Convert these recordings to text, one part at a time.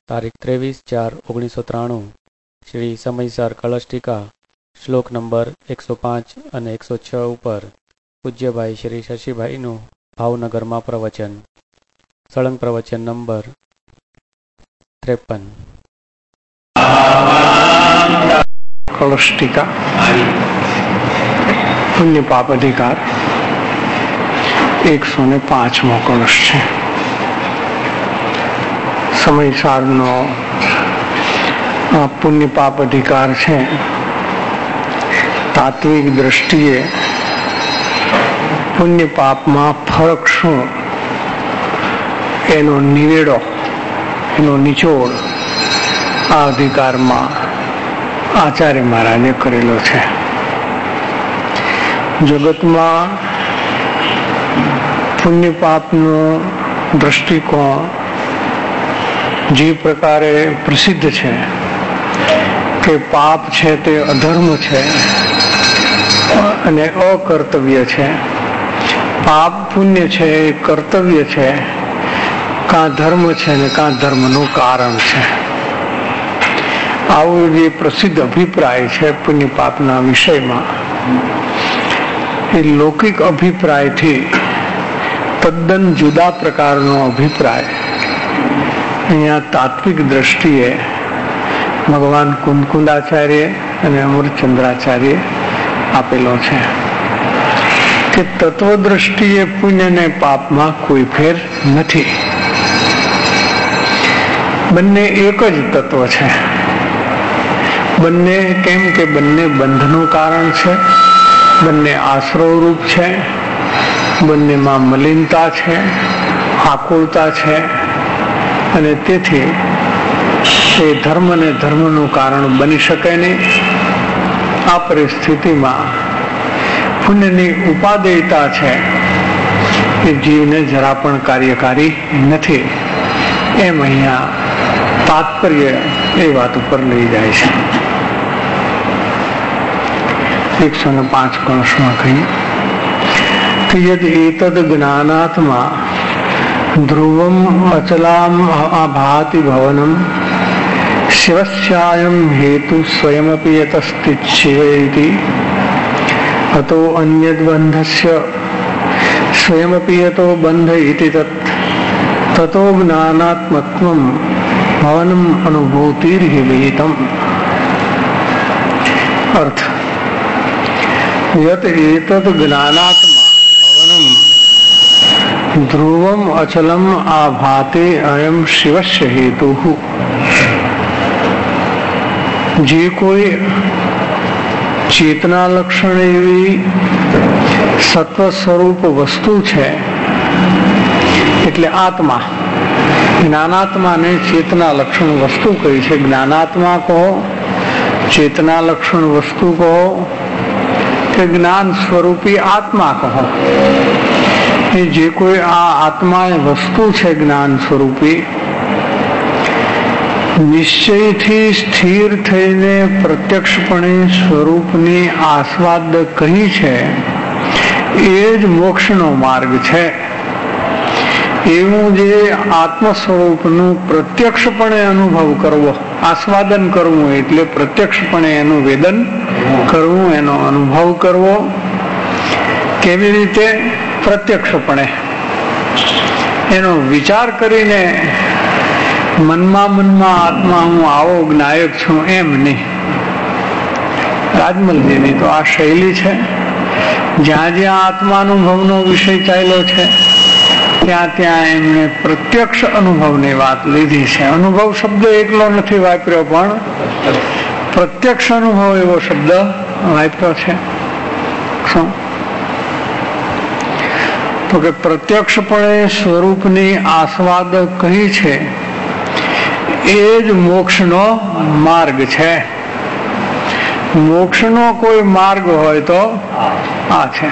તારીખ 23/4/1993 શ્રી સમયસર કળશ ટીકા શ્લોક નંબર 105 અને 106 ઉપર પૂજ્યભાઈ શ્રી શશીભાઈનું ભાવનગરમાં પ્રવચન. સળંગ પ્રવચન નંબર 53. કળશ ટીકા પુણ્ય પાપ અધિકાર 105મો કળશ છે. સમયસારનો પુણ્ય પાપ અધિકાર છે. તાત્વિક દ્રષ્ટિએ પુણ્ય પાપમાં ફરક શું, એનો નિવેડો, એનો નિચોડ આ અધિકારમાં આચાર્ય મહારાજે કરેલો છે. જગતમાં પુણ્ય પાપનો દ્રષ્ટિકોણ જે પ્રકારે પ્રસિદ્ધ છે કે પાપ છે તે અધર્મ છે અને અકર્તવ્ય છે, પાપ પુણ્ય છે એ કર્તવ્ય છે, કાં ધર્મ છે ને કાં ધર્મનું કારણ છે. આવો જે પ્રસિદ્ધ અભિપ્રાય છે પુણ્ય પાપના વિષયમાં, એ લૌકિક અભિપ્રાયથી તદ્દન જુદા પ્રકારનો અભિપ્રાય અહીંયા તાત્વિક દ્રષ્ટિએ ભગવાન કુંદકુંદાચાર્ય અને અમૃતચંદ્રાચાર્ય આપેલો છે કે તત્વ દ્રષ્ટિએ પુણ્ય ને પાપમાં કોઈ ફેર નથી. બંને એક જ તત્વ છે. બંને કેમ કે બંને બંધનું કારણ છે, બંને આશ્રવરૂપ છે, બંનેમાં મલિનતા છે, આકુળતા છે, અને તેથી એ ધર્મ ને ધર્મનું કારણ બની શકે નહીં. આ પરિસ્થિતિમાં પુણ્યની ઉપાદેયતા છે એ જીવને જરા પણ કાર્યકારી નથી. એમ અહીંયા તાત્પર્ય એ વાત ઉપર લઈ જાય છે. 105 કળશમાં કહીએ કે યદ એતદ જ્ઞાનાત્મા ધ્રુવમ અચલામ આભાતિ ભવનમ શિવસ્યાયમ હેતુ સ્વયમપી યતસ્તિચ્છેતિ અતો અન્યદ્બંધસ્ય સ્વયમપી યતો બંધ ઇતિ તતો જ્ઞાનાત્મત્વમ ભવનમ અનુભૂતિર્હિવિતમ. અર્થ: યત એતદ જ્ઞાનાત્મા ભવનમ ધ્રુવમ અચલમ આભાતે અયમ શિવસ્ય હેતુઃ. જે કોઈ ચેતના લક્ષણ એવી સત્વ સ્વરૂપ વસ્તુ છે, એટલે આત્મા, જ્ઞાનાત્માને ચેતના લક્ષણ વસ્તુ કહી છે. જ્ઞાનાત્મા કહો, ચેતના લક્ષણ વસ્તુ કહો કે જ્ઞાન સ્વરૂપી આત્મા કહો, એ જે કોઈ આ આત્મા એ વસ્તુ છે જ્ઞાન સ્વરૂપી, નિશ્ચયથી સ્થિર થઈને પ્રત્યક્ષપણે સ્વરૂપની આસ્વાદ કહી છે, એ જ મોક્ષનો માર્ગ છે. એવું જે આત્મ સ્વરૂપનું પ્રત્યક્ષપણે અનુભવ કરવો, આસ્વાદન કરવું એટલે પ્રત્યક્ષપણે એનું વેદન કરવું, એનો અનુભવ કરવો. કેવી રીતે? પ્રત્યક્ષપણે એનો વિચાર કરીને મનમાં આત્મા હું આવો જ્ઞાયક છું એમ નહીં. રાજમલજીની તો આ શૈલી છે. જ્યાં જ્યાં આત્માનુભવનો વિષય ચાલ્યો છે ત્યાં ત્યાં એમને પ્રત્યક્ષ અનુભવની વાત લીધી છે. અનુભવ શબ્દ એકલો નથી વાપર્યો, પણ પ્રત્યક્ષ અનુભવ એવો શબ્દ વાપર્યો છે. શું તો કે પ્રત્યક્ષપણે સ્વરૂપની આસ્વાદ કહી છે, એ જ મોક્ષનો માર્ગ છે. મોક્ષનો કોઈ માર્ગ હોય તો આ છે.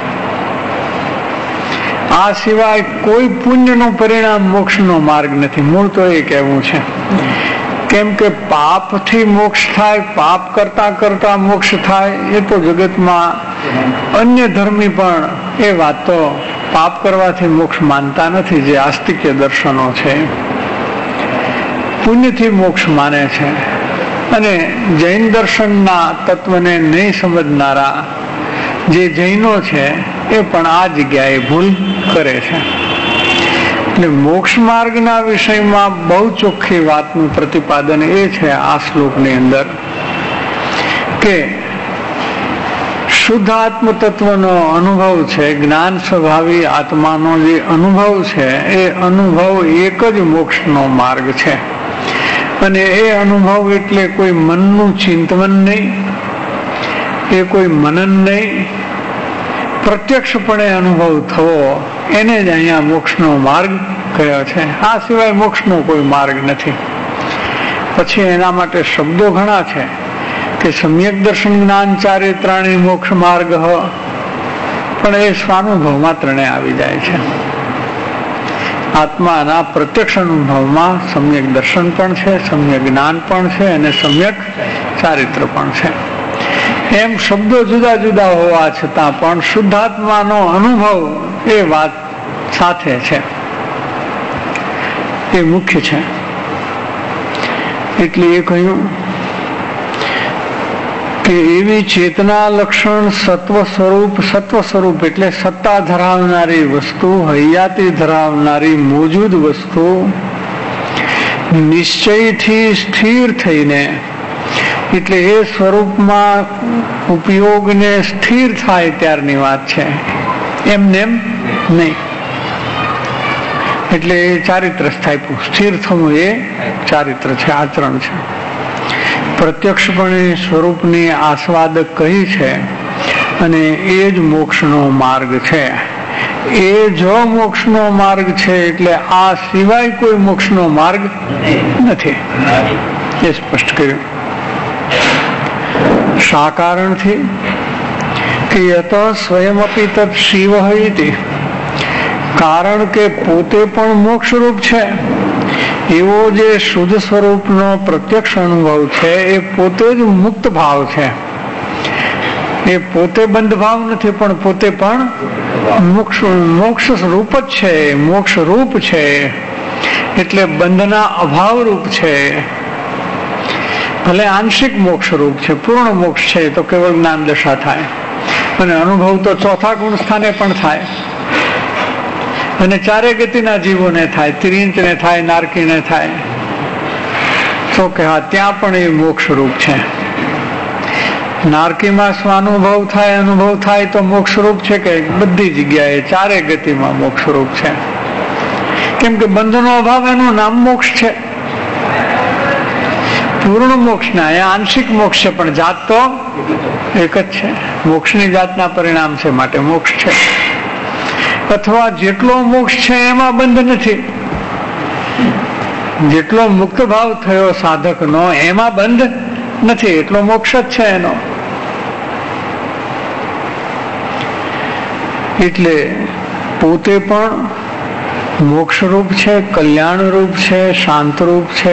આ સિવાય કોઈ પુણ્યનું પરિણામ મોક્ષનો માર્ગ નથી. મૂળ તો એ કહેવું છે. કેમ કે પાપથી મોક્ષ થાય, પાપ કરતા કરતા મોક્ષ થાય, એ તો જગતમાં અન્ય ધર્મી પણ એ વાત તો પાપ કરવાથી મોક્ષ માનતા નથી, જે આસ્તિક્ય દર્શનો છે. પુણ્યથી મોક્ષ માને છે, અને જૈન દર્શનના તત્વને નહીં સમજનારા જે જૈનો છે એ પણ આ જગ્યાએ ભૂલ કરે છે. એટલે મોક્ષ માર્ગના વિષયમાં બહુ ચોખ્ખી વાતનું પ્રતિપાદન એ છે આ શ્લોકની અંદર કે શુદ્ધ આત્મ તત્વનો અનુભવ છે, જ્ઞાન સ્વભાવી આત્માનો જે અનુભવ છે એ અનુભવ એક જ મોક્ષનો માર્ગ છે. અને એ અનુભવ એટલે કોઈ મનનું ચિંતન નહીં, એ કોઈ મનન નહીં, પ્રત્યક્ષપણે અનુભવ થવો એને જ અહીંયા મોક્ષનો માર્ગ કયો છે. આ સિવાય મોક્ષનો કોઈ માર્ગ નથી. પછી એના માટે શબ્દો ઘણા છે કે સમ્યક દર્શન જ્ઞાન ચારિત્રાણી મોક્ષ માર્ગ પણ એ સ્વાનુભવ માત્રને આવી જાય છે. આત્માના પ્રત્યક્ષ અનુભવમાં સમ્યક દર્શન પણ છે, સમ્યક જ્ઞાન પણ છે અને સમ્યક ચારિત્ર પણ છે. એમ શબ્દો જુદા જુદા હોવા છતાં પણ શુદ્ધાત્માનો અનુભવ એ વાત સાથે છે, એ મુખ્ય છે. એટલે એ કહ્યું કે એવી ચેતના લક્ષણ સત્વ સ્વરૂપ એટલે સત્તા ધરાવનારી વસ્તુ, હૈયાતી ધરાવનારી મોજૂદ વસ્તુ નિશ્ચયથી સ્થિર થઈને, એટલે એ સ્વરૂપમાં ઉપયોગને સ્થિર થાય ત્યારની વાત છે, એમને એમ નહીં. એટલે એ ચારિત્ર સ્થાપ્યું. સ્થિર થવું એ ચારિત્ર છે, આચરણ છે. પ્રત્યક્ષપણે સ્વરૂપની આસ્વાદક કહી છે અને એ જ મોક્ષનો માર્ગ છે. એ જો મોક્ષનો માર્ગ છે એટલે આ સિવાય કોઈ મોક્ષનો માર્ગ નથી, એ સ્પષ્ટ કર્યું. શા કારણથી કે યત સ્વયમપી તત્ શિવ હતી, કારણ કે પોતે પણ મોક્ષરૂપ છે. એવો જે શુદ્ધ સ્વરૂપનો પ્રત્યક્ષ અનુભવ છે એ પોતે જ મુક્ત ભાવ છે. એ પોતે બંધ ભાવ નથી, પણ પોતે પણ મોક્ષ રૂપ જ છે, મોક્ષ રૂપ છે. એટલે બંધના અભાવ રૂપ છે. ભલે આંશિક મોક્ષ રૂપ છે, પૂર્ણ મોક્ષ છે તો કેવળ જ્ઞાન દશા થાય, અને અનુભવ તો ચોથા ગુણ સ્થાને પણ થાય, અને ચારે ગતિના જીવોને થાય, તિર્યંચને થાય, નારકીને થાય, તો કે હા ત્યાં પણ એ મોક્ષ રૂપ છે. નારકીમાં સ્વાનુભવ થાય, અનુભવ થાય તો મોક્ષ રૂપ છે કે બધી જગ્યાએ ચારે ગતિમાં મોક્ષ રૂપ છે. કેમ કે બંધનો અભાવ એનું નામ મોક્ષ છે. પૂર્ણ મોક્ષ ના એ આંશિક મોક્ષ છે, પણ જાત તો એક જ છે. મોક્ષની જાતના પરિણામ છે, માટે મોક્ષ છે. અથવા જેટલો મોક્ષ છે એમાં બંધ નથી, જેટલો મુક્ત ભાવ થયો સાધકનો એમાં બંધ નથી, એટલો મોક્ષ જ છે એનો. એટલે પોતે પણ મોક્ષરૂપ છે, કલ્યાણરૂપ છે, શાંતરૂપ છે.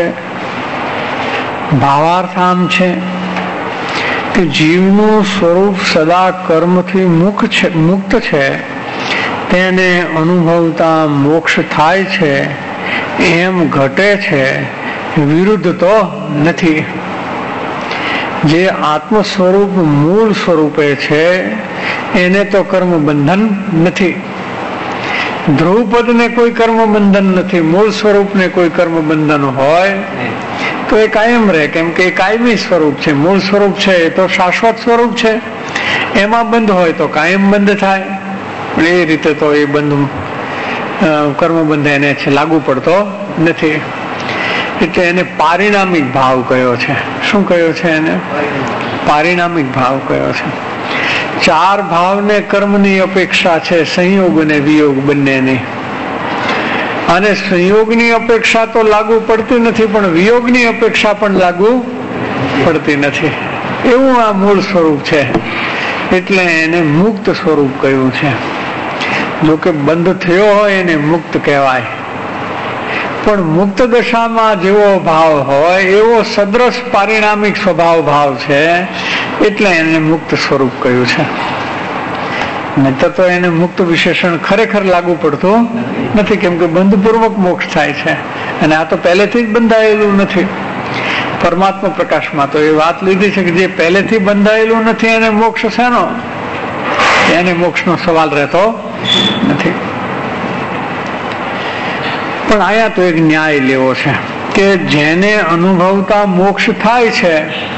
ભાવાર્થ આમ છે કે જીવનું સ્વરૂપ સદા કર્મથી મુક્ત છે, તેને અનુભવતા મોક્ષ થાય છે એમ ઘટે છે, વિરુદ્ધ તો નથી. જે આત્મ સ્વરૂપ મૂળ સ્વરૂપે છે એને તો કર્મ બંધન નથી. ધ્રુવપદને કોઈ કર્મ બંધન નથી, મૂળ સ્વરૂપને કોઈ કર્મ બંધન હોય તો એ કાયમ રહે, કેમ કે એ કાયમી સ્વરૂપ છે. મૂળ સ્વરૂપ છે એ તો શાશ્વત સ્વરૂપ છે, એમાં બંધ હોય તો કાયમ બંધ થાય. એ રીતે તો એ બંધ કર્મ બંધ એને લાગુ પડતો નથી. એટલે એને પારિણામિક ભાવ કયો છે. શું કયો છે એને? પારિણામિક ભાવ કયો છે. ચાર ભાવને કર્મની અપેક્ષા છે, સંયોગ અને વિયોગ બંનેની. અને સંયોગની અપેક્ષા તો લાગુ પડતી નથી, પણ વિયોગની અપેક્ષા પણ લાગુ પડતી નથી. એવું આ મૂળ સ્વરૂપ છે, એટલે એને મુક્ત સ્વરૂપ કહ્યું છે. જોકે બંધ થયો હોય એને મુક્ત કહેવાય, પણ મુક્ત દશામાં જેવો ભાવ હોય એવો સદ્રશ પારિણામિક સ્વભાવ ભાવ છે, એટલે એને મુક્ત સ્વરૂપ કહ્યું છે. નહીતર તો એને મુક્ત વિશેષણ ખરેખર લાગુ પડતું નથી, કેમ કે બંધપૂર્વક મોક્ષ થાય છે અને આ તો પહેલેથી જ બંધાયેલું નથી. પરમાત્મા પ્રકાશમાં તો એ વાત લીધી છે કે જે પહેલેથી બંધાયેલું નથી એને મોક્ષ શેનો? એને મોક્ષનો સવાલ રહેતો નથી. પણ અહીંયા તો એક ન્યાય લેવો છે કે જેને અનુભવતા મોક્ષ થાય છે,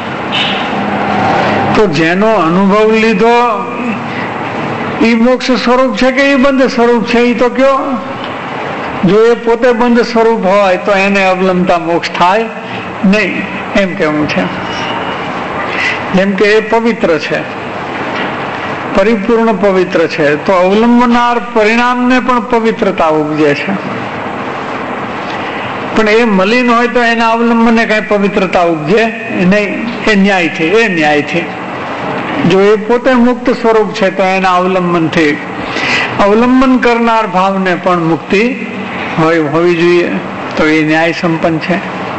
તો જેનો અનુભવ લીધો એ મોક્ષ સ્વરૂપ છે કે એ બંધ સ્વરૂપ છે? એ તો કયો. જો એ પોતે બંધ સ્વરૂપ હોય તો એને અવલંબતા મોક્ષ થાય નહીં, એમ કેવું છે. જેમ કે એ પવિત્ર છે, પરિપૂર્ણ પવિત્ર છે, તો અવલંબનાર પરિણામને પણ પવિત્રતા ઉપજે છે. પણ એ મલિન હોય તો એના અવલંબને કઈ પવિત્રતા ઉપજે નહીં. એ ન્યાયથી, એ ન્યાયથી. જો એ પોતે મુક્ત સ્વરૂપ છે તો એના અવલંબનથી અવલંબન કરનાર ભાવને પણ મુક્તિ હોવી જોઈએ, તો એ ન્યાય સંપન્ન છે.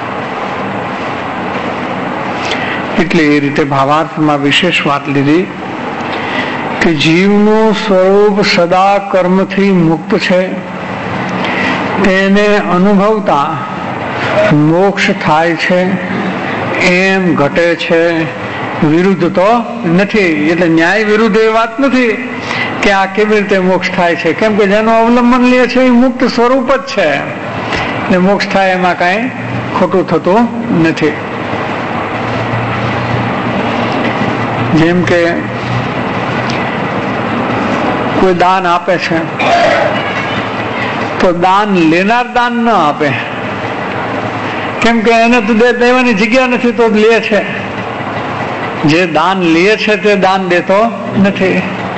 એટલે એ રીતે ભાવાર્થમાં વિશેષ વાત લીધી કે જીવનું સ્વરૂપ સદા કર્મથી મુક્ત છે, તેને અનુભવતા મોક્ષ થાય છે એમ ઘટે છે, વિરુદ્ધ તો નથી. એટલે ન્યાય વિરુદ્ધ એ વાત નથી કે આ કેવી રીતે મોક્ષ થાય છે, કેમ કે જેનું અવલંબન લે છે એ મુક્ત સ્વરૂપ જ છે, ને મોક્ષ થાય એમાં કઈ ખોટું થતું નથી. જેમ કે કોઈ દાન આપે છે તો દાન લેનાર દાન ન આપે, કેમ કે એને તો દેવાની જગ્યા નથી તો લે છે. જે દાન લે છે તે દાન દેતો નથી.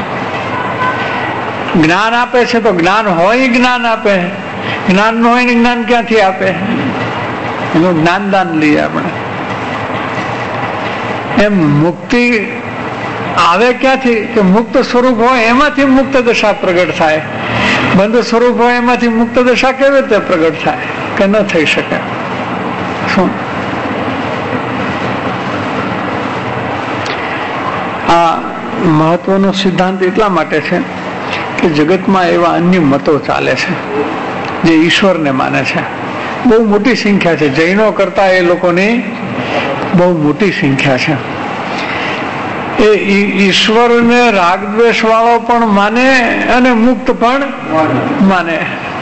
જ્ઞાન આપે છે તો જ્ઞાન હોય જ્ઞાન આપે, જ્ઞાન ન હોય ને જ્ઞાન ક્યાંથી આપે? એનું જ્ઞાન દાન લઈએ આપણે. એમ મુક્તિ આવે ક્યાંથી? કે મુક્ત સ્વરૂપ હોય એમાંથી મુક્ત દશા પ્રગટ થાય. બંધ સ્વરૂપ હોય એમાંથી મુક્ત દશા કેવી રીતે પ્રગટ થાય? કે ન થઈ શકે. શું આ મહત્વનો સિદ્ધાંત એટલા માટે છે કે જગતમાં એવા અન્ય મતો ચાલે છે જે ઈશ્વરને માને છે. બહુ મોટી સંખ્યા છે. જૈનો કરતા એ લોકોની બહુ મોટી સંખ્યા છે. એ ઈશ્વરને રાગદ્વેષ વાળો પણ માને અને મુક્ત પણ માને.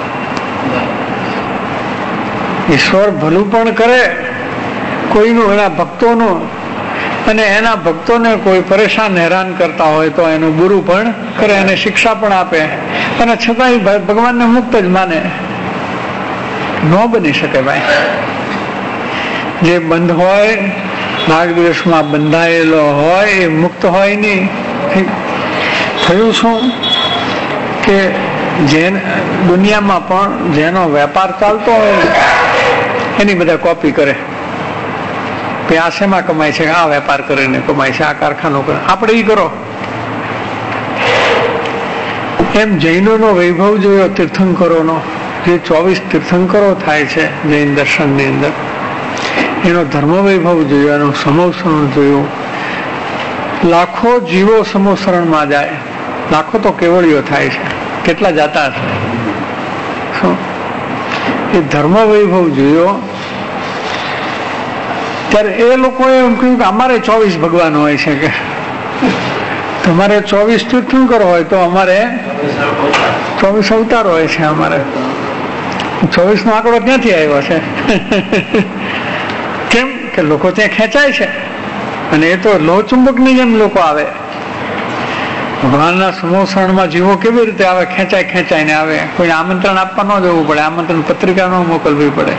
ઈશ્વર ભલું પણ કરે કોઈનું, એના ભક્તોનું, અને એના ભક્તોને કોઈ પરેશાન હેરાન કરતા હોય તો એનું બુરું પણ કરે, એને શિક્ષા પણ આપે, અને છતાંય ભગવાનને મુક્ત જ માને. ન બની શકે ભાઈ. જે બંધ હોય, રાગદ્વેષમાં બંધાયેલો હોય, એ મુક્ત હોય નહીં. થયું શું કે દુનિયામાં પણ જેનો વેપાર ચાલતો હોય એની બધા કોપી કરે. આ શેમાં કમાય છે? આ વેપાર કરીને કમાય છે, આ કારખાનો કરે, આપણે એ કરો. એમ જૈનોનો વૈભવ જોયો, તીર્થંકરોનો, જે 24 તીર્થંકરો થાય છે જૈન દર્શનની અંદર, એનો ધર્મ વૈભવ જોયો, એનું સમોસરણ જોયું. લાખો જીવો સમોસરણમાં જાય, લાખો તો કેવળીઓ થાય છે, કેટલા જાતા છે. શું એ ધર્મ વૈભવ જોયો ત્યારે એ લોકોએ એમ કહ્યું કે અમારે 24 ભગવાન હોય છે, કે તમારે 24 તીર્થંકર હોય તો અમારે 24 અવતાર હોય છે. અમારે 24 નો આંકડો ક્યાંથી આવ્યો છે? કેમ કે લોકો ત્યાં ખેંચાય છે, અને એ તો લોહચુંબકની જેમ લોકો આવે. ભગવાનના સમોસરણમાં જીવો કેવી રીતે આવે? ખેંચાઈને આવે. કોઈ આમંત્રણ આપવા ન જવું પડે, આમંત્રણ પત્રિકા ન મોકલવી પડે.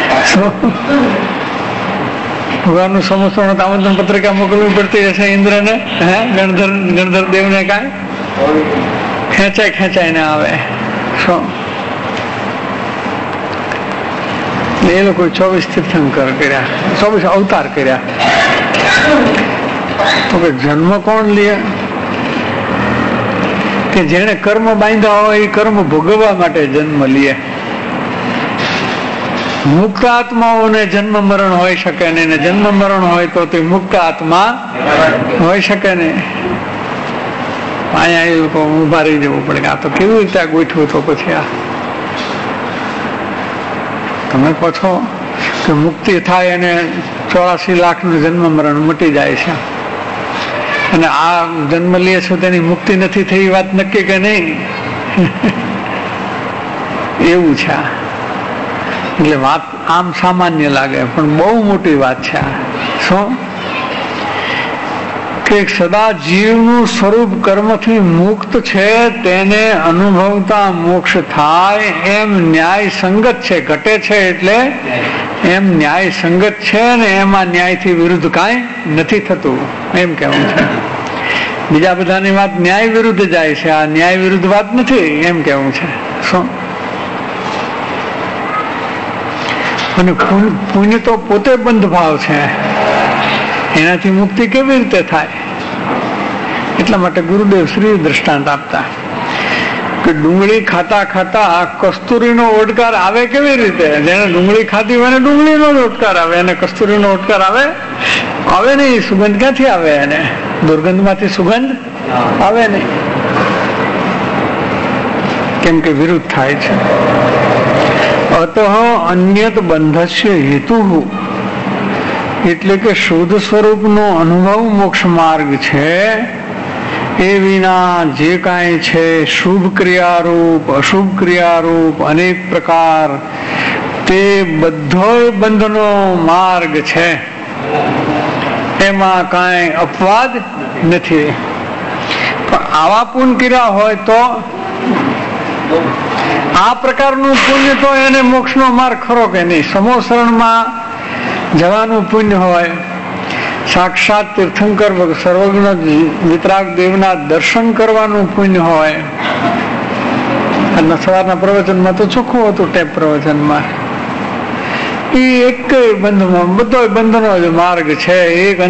ભગવાનનું સમોસરણ આમંત્રણ પત્રિકા મોકલવી પડતી હશે ઇન્દ્રને, ગણધર દેવને કાંઈ ખેંચાઈને આવે. શું એ લોકો 24 તીર્થંકર કર્યા, 24 અવતાર કર્યા. તો કે જન્મ કોણ લે? કે જેને કર્મ બાંધ્યા હોય એ કર્મ ભોગવવા માટે જન્મ લે. મુક્ત આત્માઓને જન્મ મરણ હોય શકે નહીં, ને જન્મ મરણ હોય તો તે મુક્ત આત્મા હોય શકે નહીં. અહીંયા એ લોકો ઉભા રહી જવું પડે. આ તો કેવી રીતે આ ગોઠવું? તો પછી આ તમે કહો છો કે મુક્તિ થાય અને 84 લાખનું જન્મ મરણ મટી જાય છે, અને આ જન્મ લે છો તેની મુક્તિ નથી થઈ, વાત નક્કી કે નહીં? એવું છે. એટલે વાત આમ સામાન્ય લાગે પણ બહુ મોટી વાત છે. શું કે સદા જીવનું સ્વરૂપ કર્મથી મુક્ત છે, તેને અનુભવતા મોક્ષ થાય એમ ન્યાય સંગત છે. ઘટે છે એટલે એમ ન્યાય સંગત છે ને એમાં ન્યાયથી વિરુદ્ધ કાંઈ નથી થતું એમ કહેવું છે. બીજા બધાની વાત ન્યાય વિરુદ્ધ જાય છે, આ ન્યાય વિરુદ્ધ વાત નથી એમ કહેવું છે. શું? અને પુણ્ય તો પોતે બંધ ભાવ છે, એનાથી મુક્તિ કેવી રીતે થાય? એટલા માટે ગુરુદેવ શ્રી દ્રષ્ટાંત આપતા કે ડુંગળી ખાતા ખાતા કસ્તુરીનો ઓડકાર આવે કેવી રીતે? જેને ડુંગળી ખાધી હોય એને ડુંગળીનો ઓડકાર આવે, અને કસ્તુરીનો ઓડકાર આવે નહીં. સુગંધ ક્યાંથી આવે? એને દુર્ગંધમાંથી સુગંધ આવે નહીં, કેમ કે વિરુદ્ધ થાય છે. અતઃ અન્યત બંધસ્ય હેતુ, એટલે કે શુદ્ધ સ્વરૂપનો અનુભવ મોક્ષ માર્ગ છે. એ વિના જે કાંઈ છે શુભ ક્રિયારૂપ અશુભ ક્રિયારૂપ અનેક પ્રકાર, તે બધો બંધનો માર્ગ છે. એમાં કાંઈ અપવાદ નથી. પણ આવા પુણ્ય કર્યા હોય તો આ પ્રકારનું પુણ્ય તો એને મોક્ષનો માર્ગ ખરો કે નહીં? સમોસરણમાં જવાનું પુણ્ય હોય, સાક્ષાત તીર્થંકર સર્વજ્ઞ વિતરાગ દેવના દર્શન કરવાનું પુણ્ય હોય. અને સવારના પ્રવચનમાં તો ચોખ્ખું હતું, ટેપ પ્રવચનમાં, એ એક બંધમાં બધો બંધનો જ માર્ગ છે. એક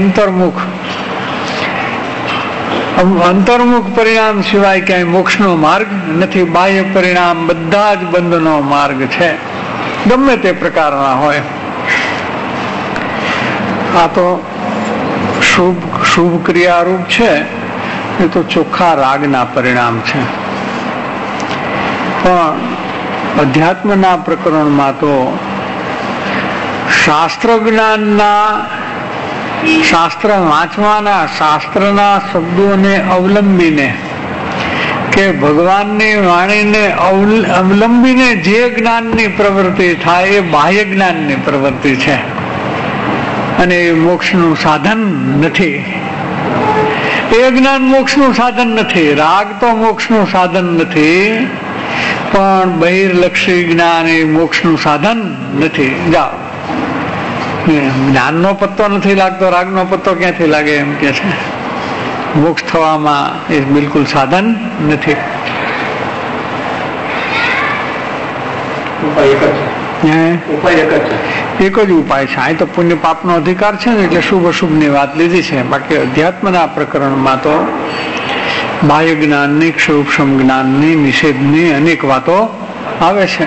અંતર્મુખ પરિણામ સિવાય ક્યાંય મોક્ષનો માર્ગ નથી. બાહ્ય પરિણામ બધા જ બંધનો માર્ગ છે, ગમે તે પ્રકારના હોય. આ તો શુભ ક્રિયારૂપ છે, એ તો ચોખ્ખા રાગના પરિણામ છે. પણ અધ્યાત્મના પ્રકરણમાં તો શાસ્ત્ર જ્ઞાનના, શાસ્ત્ર વાંચવાના, શાસ્ત્રના શબ્દોને અવલંબીને કે ભગવાનની વાણીને અવલંબીને જે જ્ઞાનની પ્રવૃત્તિ થાય એ બાહ્ય જ્ઞાનની પ્રવૃત્તિ છે, અને એ મોક્ષનું સાધન નથી. એ જ્ઞાન મોક્ષનું સાધન નથી. રાગ તો મોક્ષનું સાધન નથી, પણ બહિર્લક્ષી જ્ઞાન એ મોક્ષનું સાધન નથી. જાઓ, જ્ઞાનનો પત્તો નથી લાગતો, રાગનો પત્તો ક્યાંથી લાગે? એમ કે છે મોક્ષ થવામાં એ બિલકુલ સાધન નથી. એક જ ઉપાય છે. અહીં તો પુણ્ય પાપનો અધિકાર છે ને, એટલે શુભ અશુભની વાત લીધી છે. બાકી અધ્યાત્મના પ્રકરણમાં તો બાહ્ય જ્ઞાનની, ક્ષુક્ષમ જ્ઞાનની, નિષેધની અનેક વાતો આવે છે.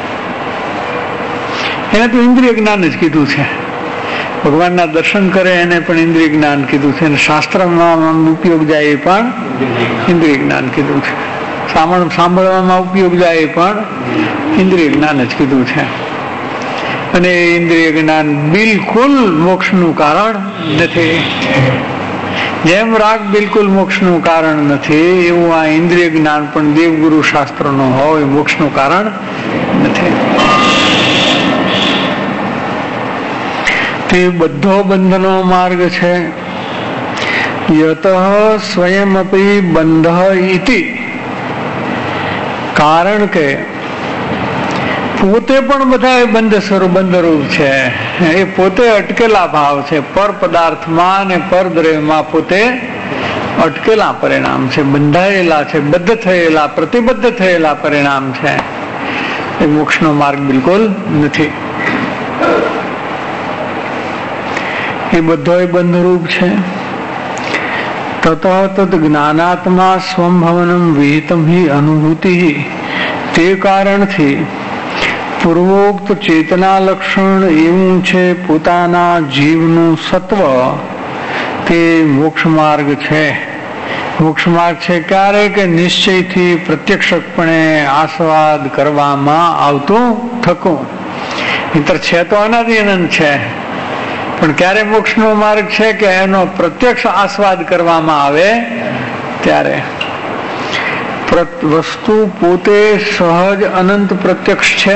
એને તો ઇન્દ્રિય જ્ઞાન જ કીધું છે. ભગવાનના દર્શન કરે એને પણ ઇન્દ્રિય જ્ઞાન કીધું છે, અને શાસ્ત્રમાં ઉપયોગ જાય એ પણ ઇન્દ્રિય જ્ઞાન કીધું છે. સાંભળવામાં ઉપયોગ જાય એ પણ ઇન્દ્રિય જ્ઞાન જ કીધું છે. અને ઇન્દ્રિય જ્ઞાન બિલકુલ મોક્ષનું કારણ નથી. જેમ રાગ બિલકુલ મોક્ષનું કારણ નથી, એવું આ ઇન્દ્રિય જ્ઞાન પણ દેવગુરુ શાસ્ત્રનું હોય મોક્ષનું કારણ નથી. તે બધો બંધનો માર્ગ છે. યતઃ સ્વયમપી બંધ ઇતિ, કારણ કે પોતે પણ બધા બંધરૂપ છે. એ પોતે અટકેલા ભાવ છે. પર પદાર્થમાં અને પર દ્રવ્યમાં પોતે અટકેલા પરિણામ છે, બંધાયેલા છે, બધ્ધ થયેલા, પ્રતિબદ્ધ થયેલા પરિણામ છે. એ મોક્ષનો માર્ગ બિલકુલ નથી. એ બધો બંધરૂપ છે. તત જ્ઞાનાત્મા સ્વંભવનમ વિહિતમ હિ અનુભૂતિ, તે કારણથી પૂર્વોક્ત ચેતના લક્ષણ એવું છે પોતાના જીવનું સત્વ, તે મોક્ષ માર્ગ છે મોક્ષ માર્ગ છે ક્યારે કે નિશ્ચયથી પ્રત્યક્ષપણે આસ્વાદ કરવામાં આવતું થકું. નહીંતર છે તો અનાદિ અનંત છે, પણ ક્યારે મોક્ષનો માર્ગ છે કે એનો પ્રત્યક્ષ આસ્વાદ કરવામાં આવે ત્યારે. વસ્તુ પોતે સહજ અનંત પ્રત્યક્ષ છે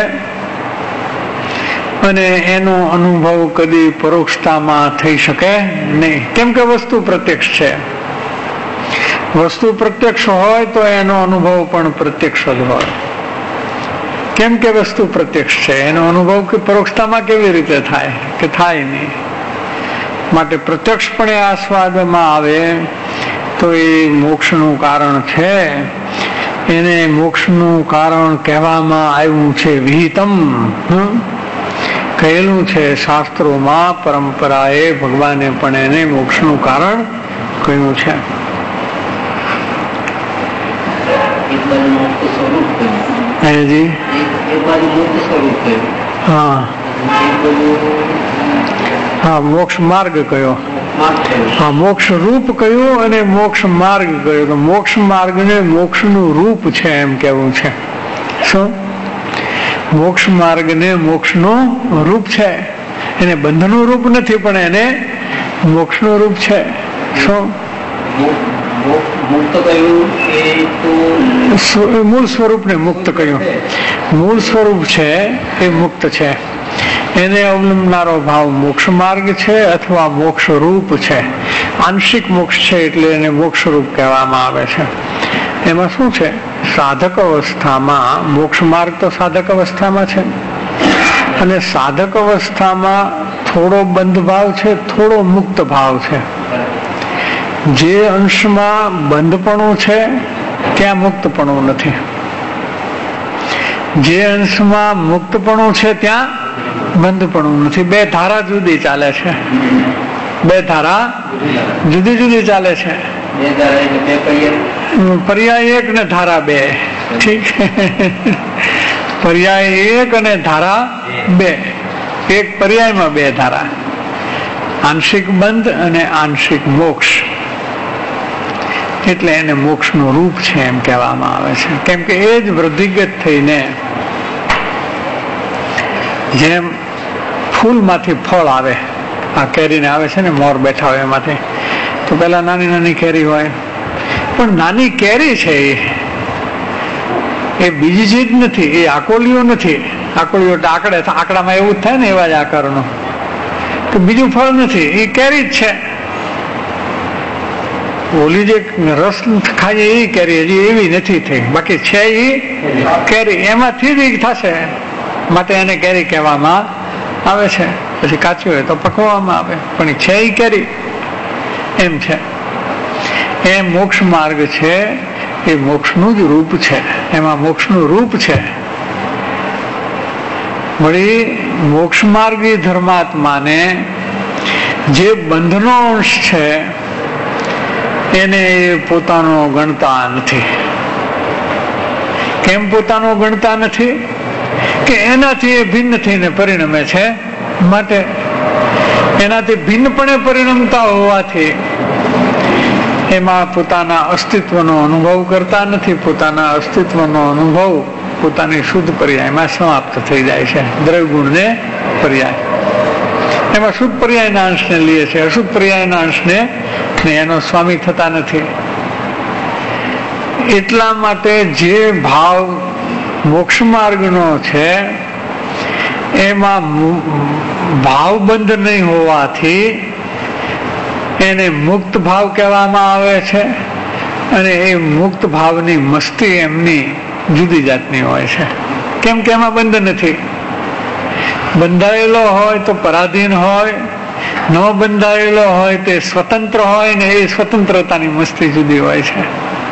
અને એનો અનુભવ કદી પરોક્ષતામાં થઈ શકે નહીં, કેમ કે વસ્તુ પ્રત્યક્ષ છે. વસ્તુ પ્રત્યક્ષ હોય તો એનો અનુભવ પણ પ્રત્યક્ષ જ હોય, કેમ કે વસ્તુ પ્રત્યક્ષ છે. એનો અનુભવ કે પરોક્ષતામાં કેવી રીતે થાય કે થાય નહીં. માટે પ્રત્યક્ષપણે આસ્વાદમાં આવે તો એ મોક્ષનું કારણ છે. એને મોક્ષનું કારણ કહેવામાં આવ્યું છે વિહિતમ, કહેલું છે શાસ્ત્રોમાં, પરંપરાએ, ભગવાને પણ એને મોક્ષનું કારણ કહ્યું છે. હા, મોક્ષ માર્ગ કયો, હા મોક્ષ રૂપ કયું અને મોક્ષ માર્ગ કયો. તો મોક્ષ માર્ગ ને મોક્ષ નું રૂપ છે એમ કેવું છે. શું? મોક્ષ માર્ગ ને મોક્ષ નું રૂપ છે. એને બંધનું રૂપ નથી, પણ એને મોક્ષ નું રૂપ છે. શું? મૂળ સ્વરૂપ ને મુક્ત કહ્યું. મૂળ સ્વરૂપ છે એ મુક્ત છે. એને અવલંબનારો ભાવ મોક્ષ માર્ગ છે અથવા મોક્ષ રૂપ છે. આંશિક મોક્ષ છે એટલે એને મોક્ષ રૂપ કહેવામાં આવે છે. એમાં શું છે? સાધક અવસ્થામાં મોક્ષ માર્ગ તો સાધક અવસ્થામાં છે, અને સાધક અવસ્થામાં થોડો બંધ ભાવ છે, થોડો મુક્ત ભાવ છે. જે અંશમાં બંધપણું છે ત્યાં મુક્તપણું નથી, જે અંશમાં મુક્તપણું છે ત્યાં બંધપણું નથી. બે ધારા જુદી ચાલે છે, બે ધારા જુદી જુદી ચાલે છે. પર્યાય એક ને ધારા બે. ઠીક છે, પર્યાય એક અને ધારા બે. એક પર્યાયમાં બે ધારા, આંશિક બંધ અને આંશિક મોક્ષ. એટલે એને મોક્ષનું રૂપ છે એમ કહેવામાં આવે છે. કેમ કે એ જ વૃદ્ધિગત થઈને જેમ ફૂલમાંથી ફળ આવે, આ કેરીને આવે છે ને, મોર બેઠા હોય એમાંથી, તો પેલા નાની નાની કેરી હોય, પણ નાની કેરી છે એ બીજી ચીજ નથી, એ આકોલીઓ નથી. આકોલીઓ આકડામાં એવું જ થાય ને, એવા જ આકારનો, તો બીજું ફળ નથી, એ કેરી જ છે. ઓલી જે રસ ખાઈએ એ કેરી હજી એવી નથી થઈ, બાકી છે એ કેરી, એમાંથી જ થશે. માટે એને કેરી કહેવામાં આવે છે. પછી કાચી હોય તો પકવવામાં આવે, પણ છે એ કેરી એમ છે. એ મોક્ષ માર્ગ છે, એ મોક્ષનું જ રૂપ છે. એમાં મોક્ષનું રૂપ છે. વળી મોક્ષ માર્ગી ધર્માત્માને જે બંધનો અંશ છે એને પોતાનો ગણતા નથી. કેમ પોતાનો ગણતા નથી? કે એનાથી એ ભિન્ન થઈને પરિણમે છે. માટે એનાથી ભિન્નપણે પરિણમતા હોવાથી એમાં પોતાના અસ્તિત્વનો અનુભવ કરતા નથી. પોતાના અસ્તિત્વનો અનુભવ પોતાની શુદ્ધ પર્યાયમાં સમાપ્ત થઈ જાય છે. દ્રવ્યગુણ ને પર્યાય, એમાં શુદ્ધ પર્યાયના અંશને લે છે, અશુદ્ધ પર્યાયના અંશને એનો સ્વામી થતા નથી. એટલા માટે જે ભાવ મોક્ષ માર્ગનો છે એમાં ભાવબંધ નહીં હોવાથી એને મુક્ત ભાવ કહેવામાં આવે છે. અને એ મુક્ત ભાવની મસ્તી એમની જુદી જાતની હોય છે. કેમ કે એમાં બંધ નથી. બંધાયેલો હોય તો પરાધીન હોય, ન બંધાયેલો હોય તે સ્વતંત્ર હોય, ને એ સ્વતંત્રતાની મસ્તી જુદી હોય છે.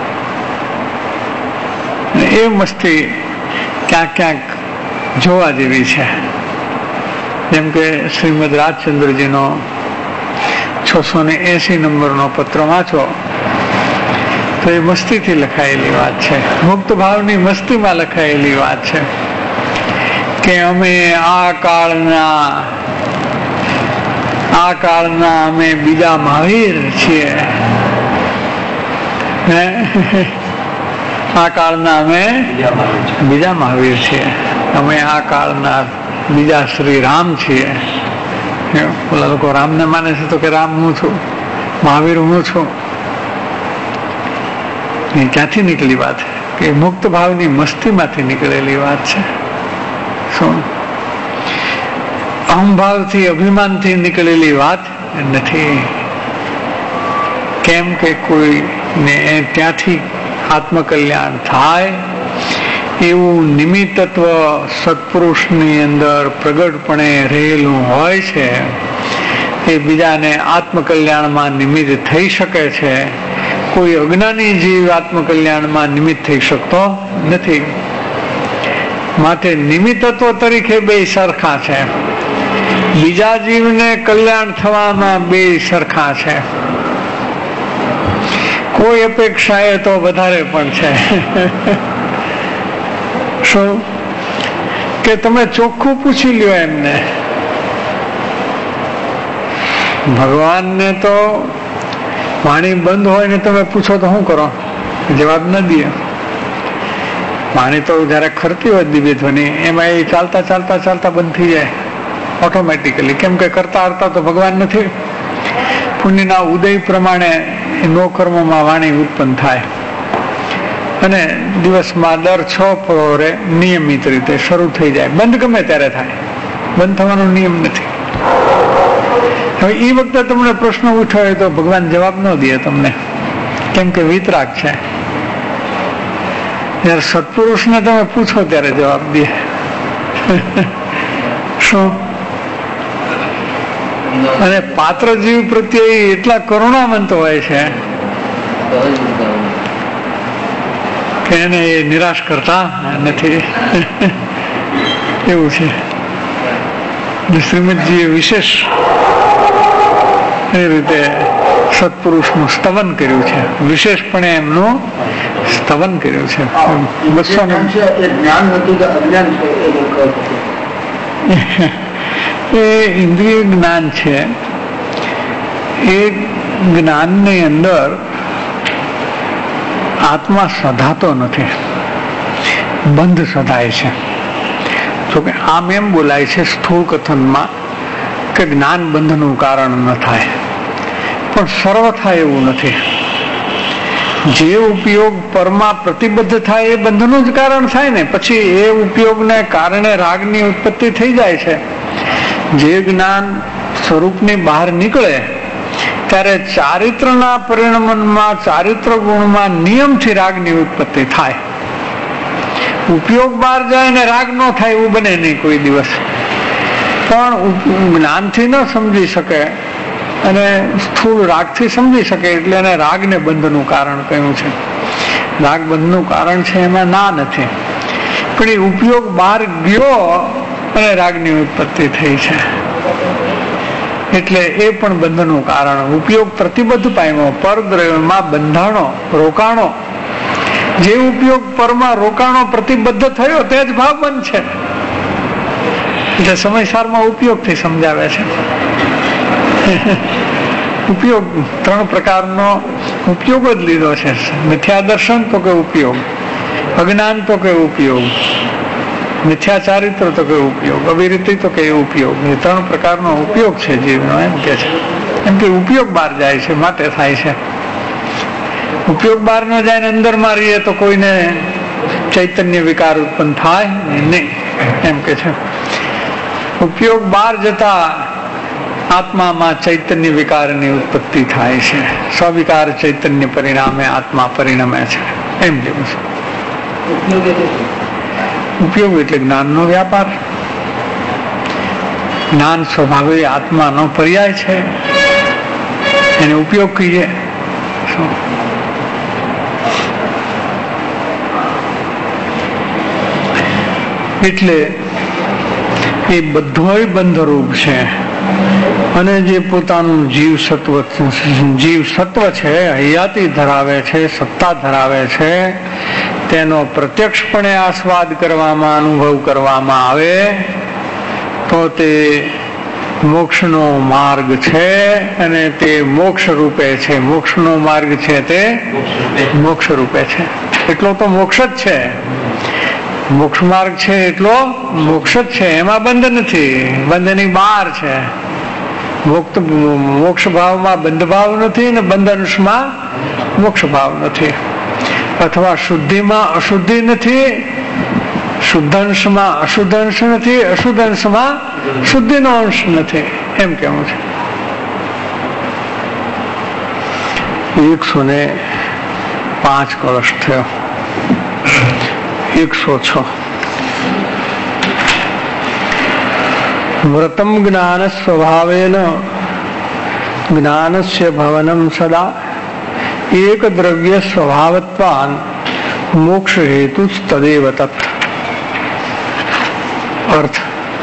એ મસ્તી ક્યાંક ક્યાંક જોવા જેવી છે. જેમ કે શ્રીમદ રાજચંદ્રજીનો 680 નંબરનો પત્ર વાંચો તો એ મસ્તીથી લખાયેલી વાત છે. મુક્ત ભાવની મસ્તીમાં લખાયેલી વાત છે કે અમે આ કાળના અમે બીજા મહાવીર છીએ. આ કાળના અમે બીજા મહાવીર છીએ, અમે આ કાળના બીજા શ્રી રામ છીએ. ઓલા લોકો રામને માને છે તો કે રામ હું છું, મહાવીર હું છું. એ ક્યાંથી નીકળી વાત કે મુક્ત ભાવની મસ્તીમાંથી નીકળેલી વાત છે. શું અહંભાવથી અભિમાનથી નીકળેલી વાત નથી. કેમ કે કોઈને ત્યાંથી આત્મકલ્યાણ થાય એવું નિમિત્તત્વ સત્પુરુષની અંદર પ્રગટપણે રહેલું હોય છે. એ બીજાને આત્મકલ્યાણમાં નિમિત્ત થઈ શકે છે. કોઈ અજ્ઞાની જીવ આત્મકલ્યાણમાં નિમિત્ત થઈ શકતો નથી. માટે નિમિત્તત્વ તરીકે બે સરખા છે. બીજા જીવને કલ્યાણ થવામાં બે સરખા છે. કોઈ અપેક્ષા એ તો વધારે પણ છે. શું કે તમે ચોખ્ખું પૂછી લ્યો એમને. ભગવાનને તો વાણી બંધ હોય ને તમે પૂછો તો શું કરો? જવાબ ન દે. વાણી તો જયારે ખરતી હોય દિવ્ય ધ્વનિ, એમાં એ ચાલતા ચાલતા ચાલતા બંધ થઈ જાય ઓટોમેટિકલી. કેમ કે કરતા હરતા તો ભગવાન નથી. પુણ્યના ઉદય પ્રમાણે નો કર્મમાં વાણી ઉત્પન્ન થાય અને દિવસમાં દર 6 પ્રહરે નિયમિત રીતે શરૂ થઈ જાય. બંધ ગમે ત્યારે થાય, બંધ થવાનો નિયમ નથી. હવે એ વખતે તમને પ્રશ્ન ઉઠ્યો હોય તો ભગવાન જવાબ ન દે તમને, કેમ કે વિતરાગ છે. જયારે સત્પુરુષને તમે પૂછો ત્યારે જવાબ દે. શું? અને પાત્ર જીવ પ્રત્યે એટલા કરુણાવંત હોય છે કે એને એ નિરાશ કરતા નથી. એવું છે. શ્રીમદજીએ વિશેષ એ રીતે સત્પુરુષનું સ્તવન કર્યું છે. વિશેષપણે એમનું સ્તવન કર્યું છે. 200 એ ઇન્દ્રિય જ્ઞાન છે. એ જ્ઞાનની અંદર આત્મા સધાતો નથી, બંધ સધાય છે. જોકે આમ એમ બોલાય છે સ્થૂળ કથનમાં કે જ્ઞાન બંધનું કારણ ન થાય, પણ સર્વ થાય એવું નથી. જે ઉપયોગ પરમાં પ્રતિબદ્ધ થાય એ બંધનું જ કારણ થાય ને. પછી એ ઉપયોગને કારણે રાગની ઉત્પત્તિ થઈ જાય છે. જે જ્ઞાન સ્વરૂપની બહાર નીકળે ત્યારે ચારિત્રના પરિણમનમાં, ચારિત્ર ગુણમાં નિયમથી રાગની ઉત્પત્તિ થાય. ઉપયોગ બહાર જાય ને રાગ ન થાય એવું બને નહીં કોઈ દિવસ. પણ જ્ઞાનથી ન સમજી શકે અને સ્થૂળ રાગથી સમજી શકે એટલે એને રાગને બંધનું કારણ કહ્યું છે. રાગ બંધનું કારણ છે એમાં ના નથી, પણ એ ઉપયોગ બહાર ગયો અને રાગની ઉત્પત્તિ થઈ છે એટલે એ પણ બંધનું કારણ. ઉપયોગ પ્રતિબદ્ધ પામ્યો, પરદ્રવ્યમાં બંધાણો, રોકાણો. જે ઉપયોગ પરમાં રોકાણો પ્રતિબદ્ધ થયો તે જ ભાવ બંધ છે. એટલે સમયસારમાં ઉપયોગથી સમજાવે છે. ઉપયોગ 3 પ્રકારનો ઉપયોગ જ લીધો છે. મિથ્યા દર્શન તો કે ઉપયોગ, અજ્ઞાન તો કે ઉપયોગ, મિથ્યા ચારિત્ર તો કે ઉપયોગ, અવિરતિ તો કે ઉપયોગ. એ 3 પ્રકારનો ઉપયોગ છે જીવનો, એમ કે છે. એમ કે ઉપયોગ બહાર જાય છે માટે થાય છે. ઉપયોગ બહાર ન જાય ને અંદર માં રહીએ તો કોઈને ચૈતન્ય વિકાર ઉત્પન્ન થાય નહીં, એમ કે છે. ઉપયોગ બહાર જતા આત્મામાં ચૈતન્ય વિકારની ઉત્પત્તિ થાય છે. સ્વવિકાર ચૈતન્ય પરિણામે આત્મા પરિણમે છે, એમ જેવું છે. ઉપયોગ એટલે જ્ઞાનનો વ્યાપાર. જ્ઞાન સ્વભાવે આત્માનો પર્યાય છે, એને ઉપયોગ કહીએ. એટલે એ બધોય બંધરૂપ છે. અને જે પોતાનું જીવ સત્વ છે, હયાતી ધરાવે છે, સત્તા ધરાવે છે, તેનો પ્રત્યક્ષપણે આસ્વાદ કરવામાં, અનુભવ કરવામાં આવે તો તે મોક્ષનો માર્ગ છે અને તે મોક્ષ રૂપે છે. મોક્ષનો માર્ગ છે તે મોક્ષ રૂપે છે. એટલો તો મોક્ષ જ છે. મોક્ષ માર્ગ છે એટલો મોક્ષ જ છે. એમાં બંધ નથી, બંધની બહાર છે. મોક્ષ ભાવમાં બંધ ભાવ નથી ને બંધ અંશમાં મોક્ષ ભાવ નથી. અથવા શુદ્ધિમાં અશુદ્ધિ નથી, શુદ્ધ અંશમાં અશુદ્ધ અંશ નથી, અશુદ્ધ અંશમાં શુદ્ધિનો અંશ નથી, એમ કેવું છે. 105 કળશ થયો. 106 વ્રતમ જ્ઞાન સ્વભાવેન જ્ઞાનસ્ય ભવનમ સદા એક દ્રવ્ય સ્વભાવત્વાન મોક્ષ હેતુ તદેવ તત. અર્થ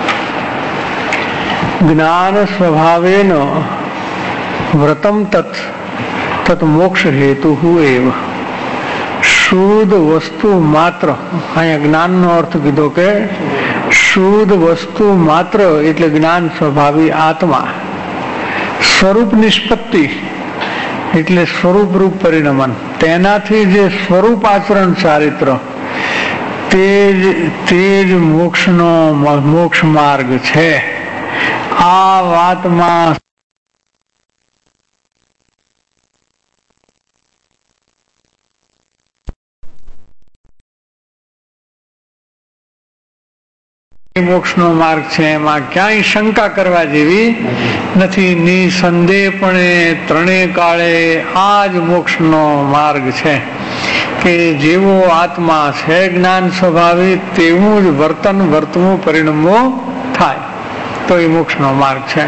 જ્ઞાન સ્વભાવેન વ્રતમ તત મોક્ષ હેતુ એવ. શુદ્ધ વસ્તુ માત્ર, અહીંયા જ્ઞાનનો અર્થ કીધો કે શુદ્ધ વસ્તુ માત્ર એટલે જ્ઞાન સ્વભાવી આત્મા. સ્વરૂપ નિષ્પત્તિ એટલે સ્વરૂપ રૂપ પરિણમન, તેનાથી જે સ્વરૂપ આચરણ ચારિત્ર તે જ મોક્ષનો મોક્ષ માર્ગ છે. આ વાતમાં મોક્ષનો માર્ગ છે, એમાં ક્યાંય શંકા કરવા જેવી નથી. નિસંદેહપણે ત્રણેય કાળે આ જ મોક્ષનો માર્ગ છે કે જેવો આત્મા છે જ્ઞાન સ્વભાવી તેવું જ વર્તન વર્તવું પરિણમવું થાય તો એ મોક્ષનો માર્ગ છે.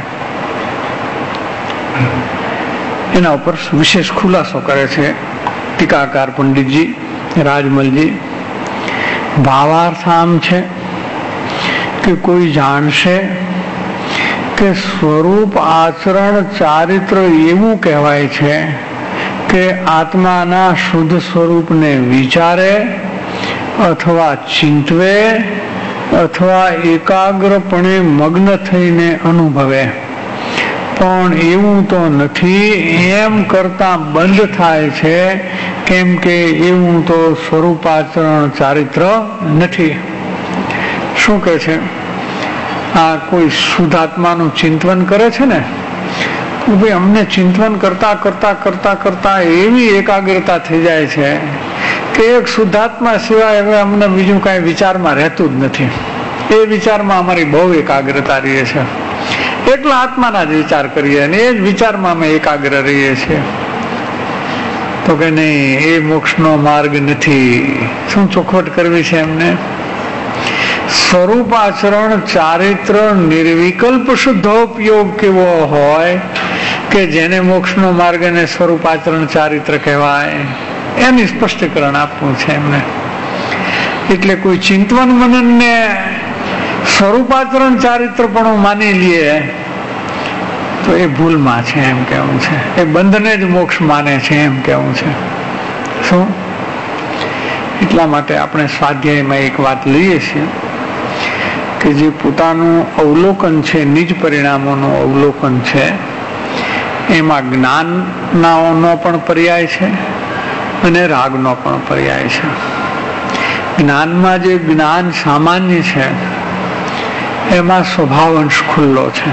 એના ઉપર વિશેષ ખુલાસો કરે છે ટીકાકાર પંડિતજી રાજમલજી. ભાવાર્થ આમ છે કે કોઈ જાણશે કે સ્વરૂપ આચરણ ચારિત્ર એવું કહેવાય છે કે આત્માના શુદ્ધ સ્વરૂપને વિચારે અથવા ચિંતવે અથવા એકાગ્રપણે મગ્ન થઈને અનુભવે, પણ એવું તો નથી. એમ કરતા બંધ થાય છે, કેમ કે એવું તો સ્વરૂપ આચરણ ચારિત્ર નથી. શું કહે છે? આ કોઈ શુદ્ધાત્માનું ચિંતન કરે છે ને, ભાઈ અમને ચિંતન કરતા કરતા કરતા કરતા એવી એકાગ્રતા થઈ જાય છે કે એક શુદ્ધાત્મા સિવાય હવે અમને બીજું કાંઈ વિચારમાં રહેતું જ નથી. એ વિચારમાં અમારી બહુ એકાગ્રતા રહે છે. એટલા આત્માના જ વિચાર કરીએ અને એ જ વિચારમાં અમે એકાગ્ર રહીએ છીએ. તો કે નહીં, એ મોક્ષનો માર્ગ નથી. શું ચોખવટ કરવી છે એમને? સ્વરૂપ આચરણ ચારિત્ર નિર્વિકલ્પ શુદ્ધોપયોગ કેવો હોય કે જેને મોક્ષનો માર્ગ અને સ્વરૂપ આચરણ ચારિત્ર કહેવાય, એની સ્પષ્ટીકરણ આપવું છે એમને. એટલે કોઈ ચિંતન મનનને સ્વરૂપાચરણ ચારિત્ર પણ માની લઈએ તો એ ભૂલમાં છે એમ કેવું છે. એ બંધને જ મોક્ષ માને છે એમ કેવું છે. શું? એટલા માટે આપણે સ્વાધ્યાયમાં એક વાત લઈએ છીએ કે જે પોતાનું અવલોકન છે, નિજ પરિણામોનું અવલોકન છે, એમાં જ્ઞાનનો પણ પર્યાય છે અને રાગનો પણ પર્યાય છે. જ્ઞાનમાં જે જ્ઞાન સામાન્ય છે એમાં સ્વભાવ અંશ ખુલ્લો છે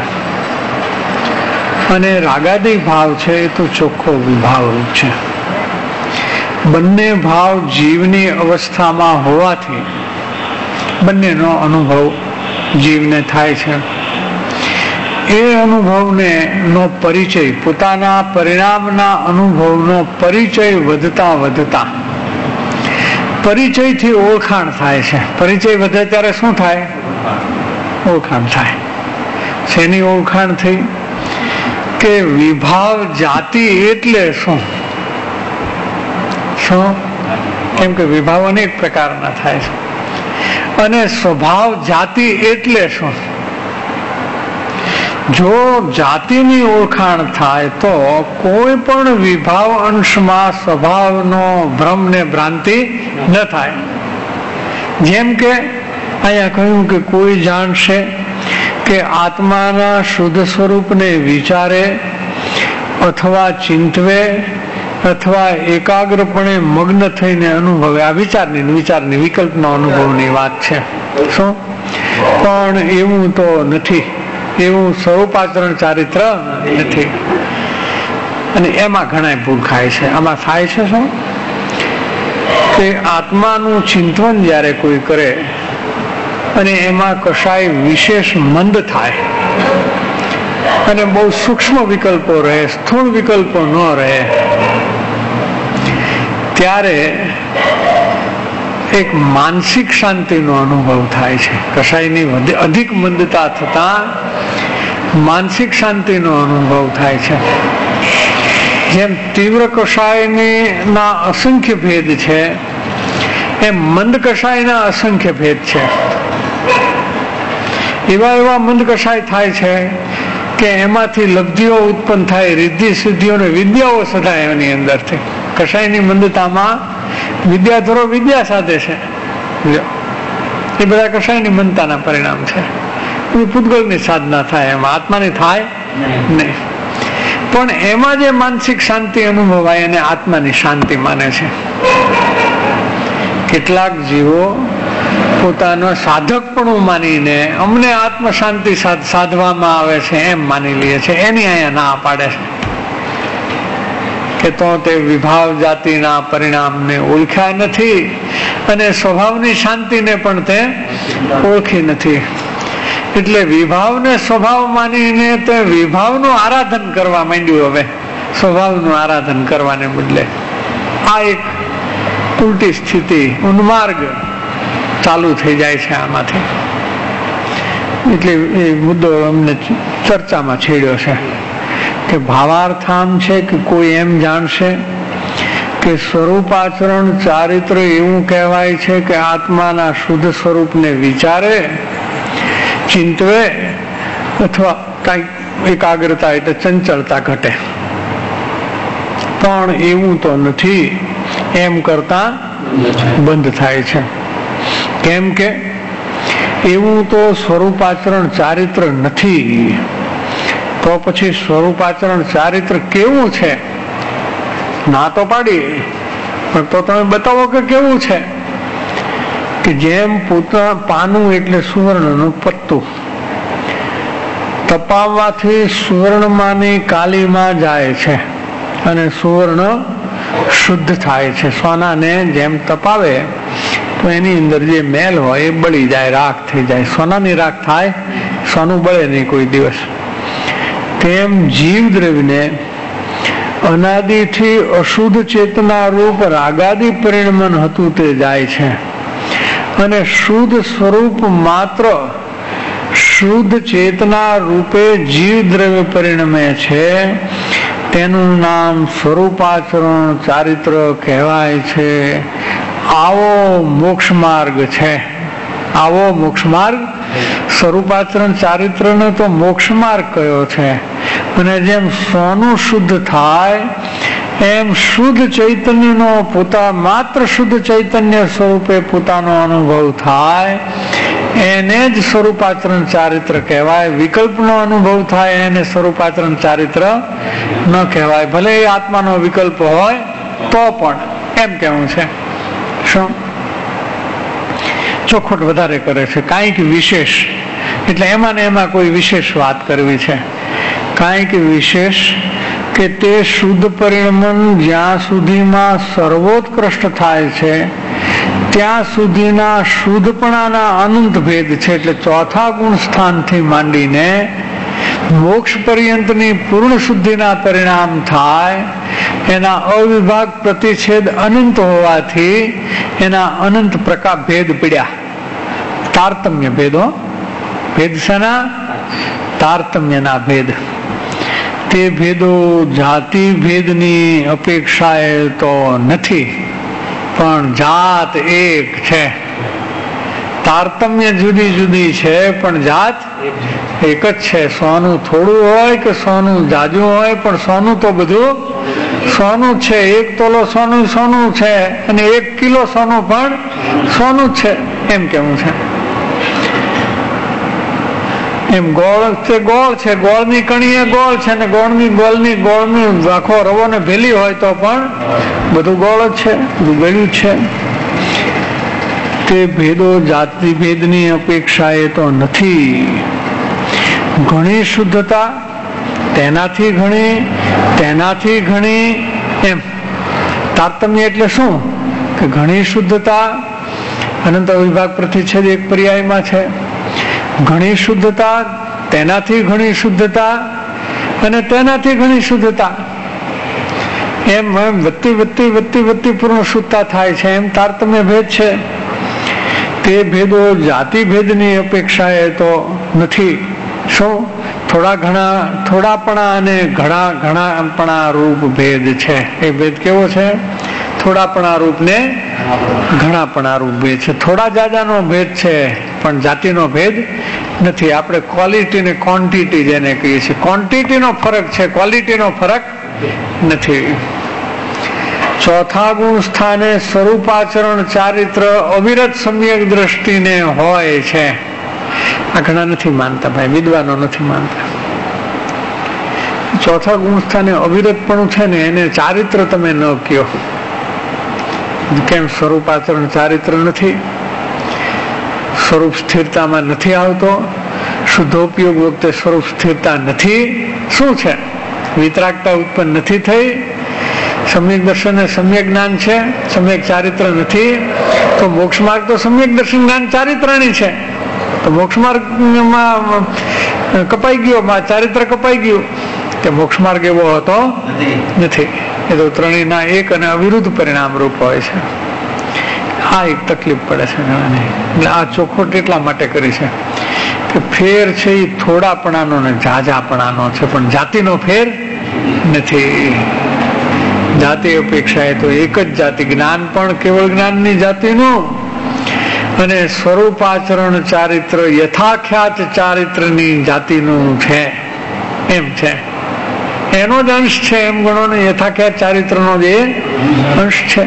અને રાગાદી ભાવ છે એ તો ચોખ્ખો વિભાવ રૂપ છે. બંને ભાવ જીવની અવસ્થામાં હોવાથી બંનેનો અનુભવ જીવને થાય છે. એ અનુભવને નો પરિચય, પોતાના પરિણામના અનુભવનો પરિચય વધતા વધતા પરિચયથી ઓળખાણ થાય છે. પરિચય વધે ત્યારે શું થાય? ઓળખાણ થાય. શેની ઓળખાણ થઈ? કે વિભાવ જાતિ એટલે શું? શું? કેમ કે વિભાવ અનેક પ્રકારના થાય છે. અને સ્વભાવ જાતિ એટલે શું? જો જાતિની ઓળખાણ થાય તો કોઈ પણ વિભાવ અંશમાં સ્વભાવનો ભ્રમ ને ભ્રાંતિ ન થાય. જેમ કે અહીંયા કહ્યું કે કોઈ જાણશે કે આત્માના શુદ્ધ સ્વરૂપને વિચારે અથવા ચિંતવે અથવા એકાગ્રપણે મગ્ન થઈને અનુભવે. આ વિચારની વિકલ્પનો અનુભવની વાત છે. શું? પણ એવું તો નથી, એવું સ્વરૂપાચરણ ચારિત્ર નથી. અને એમાં ઘણા ભૂલ ખાય છે. આમાં થાય છે શું કે આત્માનું ચિંતન જ્યારે કોઈ કરે અને એમાં કશાય વિશેષ મંદ થાય અને બહુ સૂક્ષ્મ વિકલ્પો રહે, સ્થૂળ વિકલ્પો ન રહે, ત્યારે એક માનસિક શાંતિનો અનુભવ થાય છે. કશાયની અધિક મંદતા થતા માનસિક શાંતિનો અનુભવ થાય છે. જેમ તીવ્ર કશાયના અસંખ્ય ભેદ છે એમ મંદ કશાયના અસંખ્ય ભેદ છે. એવા મંદ કશાય થાય છે કે એમાંથી લબ્ધિઓ ઉત્પન્ન થાય, રિદ્ધિ સિદ્ધિઓ ને વિદ્યાઓ સદાય એની અંદરથી. કશાયની મંદતામાં વિદ્યાધરો વિદ્યા સાધે છે, એ બધા કશાયની મંદતાના પરિણામ છે. પૂતગલની સાધના થાય, એમાં આત્માની થાય નહીં. પણ એમાં જે માનસિક શાંતિ અનુભવાય એને આત્માની શાંતિ માને છે. કેટલાક જીવો પોતાનો સાધકપણું માનીને અમને આત્મ શાંતિ સાધવામાં આવે છે એમ માની લે છે. એની અહીંયા ના પાડે છે કે તો તે વિભાવ જાતિના પરિણામને ઓળખ્યા નથી અને સ્વભાવની શાંતિને પણ તે ઓળખી નથી. એટલે વિભાવને સ્વભાવ માનીને તે વિભાવનું આરાધન કરવા માંડ્યું. હવે સ્વભાવનું આરાધન કરવાને બદલે આ એક ઉલટી સ્થિતિ, ઉન્માર્ગ ચાલુ થઈ જાય છે આમાંથી. એટલે એ મુદ્દો અમને ચર્ચામાં છેડ્યો છે કે ભાવાર્થ આમ છે કે કોઈ એમ જાણશે કે સ્વરૂપાચરણ ચારિત્ર એવું કહેવાય છે કે આત્માના શુદ્ધ સ્વરૂપને વિચારે, ચિંતવે અથવા કઈ એકાગ્રતા એટલે ચંચળતા ઘટે. પણ એવું તો નથી, એમ કરતા બંધ થાય છે. કેમ કે એવું તો સ્વરૂપાચરણ ચારિત્ર નથી. તો પછી સ્વરૂપાચરણ ચારિત્ર કેવું છે? ના તો પાડી, પણ તો તમે બતાવો કે કેવું છે. કે જેમ પાનું એટલે સુવર્ણનું પત્તું તપાવવાથી સુવર્ણમાંની કાલીમાં જાય છે અને સુવર્ણ શુદ્ધ થાય છે. સોનાને જેમ તપાવે તો એની અંદર જે મેલ હોય એ બળી જાય, રાખ થઈ જાય. સોનાની રાખ થાય, સોનું બળે નહીં કોઈ દિવસ. તેમ જીવ દ્રવ્યને અનાદિથી અશુદ્ધ ચેતના રૂપ રાગાદિ પરિણમન હતું તે જાય છે અને શુદ્ધ સ્વરૂપ માત્ર શુદ્ધ ચેતના રૂપે જીવ દ્રવ્ય પરિણમે છે. તેનું નામ સ્વરૂપાચરણ ચારિત્ર કહેવાય છે. આવો મોક્ષ માર્ગ છે. આવો મોક્ષ માર્ગ સ્વરૂપાચરણ ચારિત્રને તો મોક્ષ માર્ગ કયો છે. અને જેમ સોનું શુદ્ધ થાય એમ શુદ્ધ ચૈતન્યનો માત્ર શુદ્ધ ચૈતન્ય સ્વરૂપે પોતાનો અનુભવ થાય એને જ સ્વરૂપાચરણ ચારિત્ર કહેવાય. વિકલ્પનો અનુભવ થાય એને સ્વરૂપાચરણ ચારિત્ર ન કહેવાય. ભલે એ આત્માનો વિકલ્પ હોય તો પણ એમ કેવું છે. શું ચોખવટ વધારે કરે છે, કાંઈક વિશેષ, એટલે એમાં ને એમાં કોઈ વિશેષ વાત કરવી છે. કાંઈક વિશેષ કે તે શુદ્ધ પરિણમન જ્યાં સુધીમાં સર્વોત્કૃષ્ટ થાય છે ત્યાં સુધીના શુદ્ધપણાના અનંત ભેદ છે. એટલે ચોથા ગુણ સ્થાનથી માંડીને મોક્ષ પર્યંતની પૂર્ણ શુદ્ધિના પરિણામ થાય એના અવિભાગ પ્રતિછેદ અનંત હોવાથી એના અનંત પ્રકાર ભેદ પડ્યા. તારતમ્ય ભેદો, ભેદ શેના? તારતમ્યના ભેદ. તે ભેદો જાતિ ભેદની અપેક્ષાએ તો નથી, પણ જાત એક છે. તારતમ્ય જુદી જુદી છે પણ જાત એક જ છે. સોનું થોડું હોય કે સોનું જાજુ હોય, પણ સોનું તો બધું સોનું છે. 1 તોલો સોનું સોનું છે અને 1 કિલો સોનું પણ સોનું છે, એમ કેવું છે. એમ ગોળ તે ગોળ છે, ગોળની કણી એ ગોળ છે, ને ગોળની આખો રવો ને ભેલી હોય તો પણ બધું ગોળ જ છે, બધું ગળ્યું છે. તે ભેદો જાતિ ભેદની અપેક્ષા એ તો નથી. ઘણી શુદ્ધતા, તેનાથી ઘણી એમ. તારતમ્ય એટલે શું કે ઘણી શુદ્ધતા અનંત વિભાગ પ્રતિચ્છેદ એક પર્યાયમાં છે. ઘણી શુદ્ધતા, તેનાથી ઘણી શુદ્ધતા અને તેનાથી ઘણી શુદ્ધતા, એમ વધતી પૂર્ણ શુદ્ધતા થાય છે. એમ તારતમ્ય ભેદ છે. તે ભેદો જાતિ ભેદની અપેક્ષા એ તો નથી. શું? થોડાપણા અને ઘણાપણા રૂપ ભેદ છે. એ ભેદ કેવો છે? થોડાપણા રૂપ ને ઘણાપણા રૂપ ભેદ છે. થોડા જાજાનો ભેદ છે પણ જાતિનો ભેદ નથી. આપણે ક્વોલિટી ને ક્વોન્ટિટી જેને કહીએ છીએ, ક્વોન્ટિટીનો ફરક છે, ક્વોલિટીનો ફરક નથી. ચોથા ગુણ સ્થાને સ્વરૂપાચરણ ચારિત્ર અવિરત સમ્યક દ્રષ્ટિને હોય છે. આ ઘણા નથી માનતા ભાઈ, વિદ્વાનો નથી માનતા. ચોથા ગુણ સ્થાને અવિરતપણું છે ને એને ચારિત્ર તમે ન કહો. કેમ? સ્વરૂપાચરણ ચારિત્ર નથી, સ્વરૂપ સ્થિરતામાં નથી આવતો, શુદ્ધોપયોગ વખતે સ્વરૂપ સ્થિરતા નથી. શું છે? વિતરાગતા ઉત્પન્ન નથી થઈ. સમ્યક દર્શન એ સમ્યક જ્ઞાન છે, સમ્યક ચારિત્ર નથી. તો મોક્ષ માર્ગ તો સમ્યક દર્શન જ્ઞાન ચારિત્રની છે. તો મોક્ષ માર્ગમાં કપાઈ ગયો, ચારિત્ર કપાઈ ગયું. કે મોક્ષ માર્ગ એવો હતો નથી. એ તો ત્રણેયના એક અને અવિરુદ્ધ પરિણામ રૂપ હોય છે. આ એક તકલીફ પડે છે ઘણાને. એટલે આ ચોખવટ એટલા માટે કરી છે કે ફેર છે એ થોડાપણાનો ને ઝાઝાપણાનો છે, પણ જાતિનો ફેર નથી. જાતિ અપેક્ષા તો એક જ જાતિ. જ્ઞાન પણ કેવળ જ્ઞાનની જાતિનું અને સ્વરૂપાચરણ ચારિત્ર યથાખ્યાત ચારિત્રની જાતિનું છે. એમ છે, એનો જ અંશ છે. એમ ગણો ને, યથાખ્યાત ચારિત્રનો જે અંશ છે.